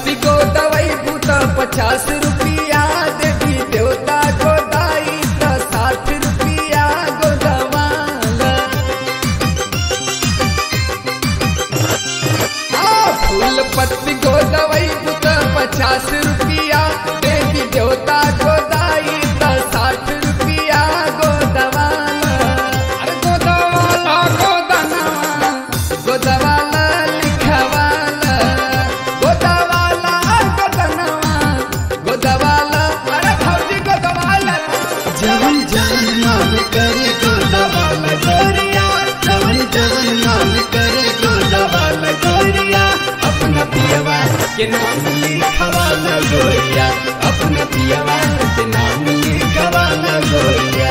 पत्ती को दवाई बूता 50 रुपया देवी देवता को दाई 60 रुपया गोदवाला। फूल पत्ती को दवाई बूता 50 रुपया देवी देवता को दाई 60 रुपया गोदवाला। अरे गोदवाला गोदनवा गोदवाला लिखवाला गोदवाला गोदनवा गोदवाला। अरे भौजी गोदवाला जवन जवन नाम करे गोदवाला गोरिया, जवन जवन नाम करे गोदवाला गोरिया। अपना पियवा के नाम लिखवाला गोरिया, अपना पियवा के नाम लिखवाला गोरिया।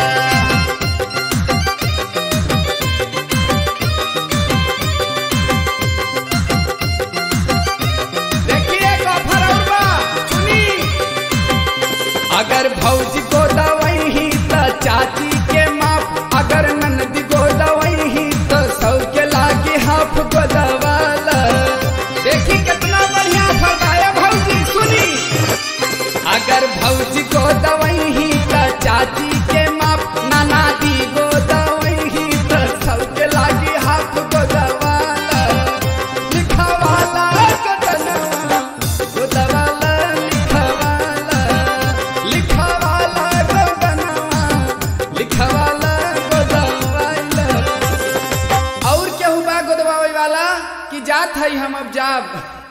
देखिए कफर उड़वा सुनी, अगर भौजी को दवाई ही तो चाची के माप, अगर ननदी को दवाई ही तो 100 के लागे हाफ गोदवाला। देखी कितना बढ़िया फरमाया भौजी सुनी, अगर भौजी को दवाई ही तो चाची के माप, नाना दी को दवाई ही तो 100 के लागे हाफ गोदवाला। लिखवाला गोदनवा गोदवाला लिखवाला, लिखवाला गोदनवा लिखवाला गोदवाला। और केहू बा गोदवावे वाला कि जात है हम अब जाब।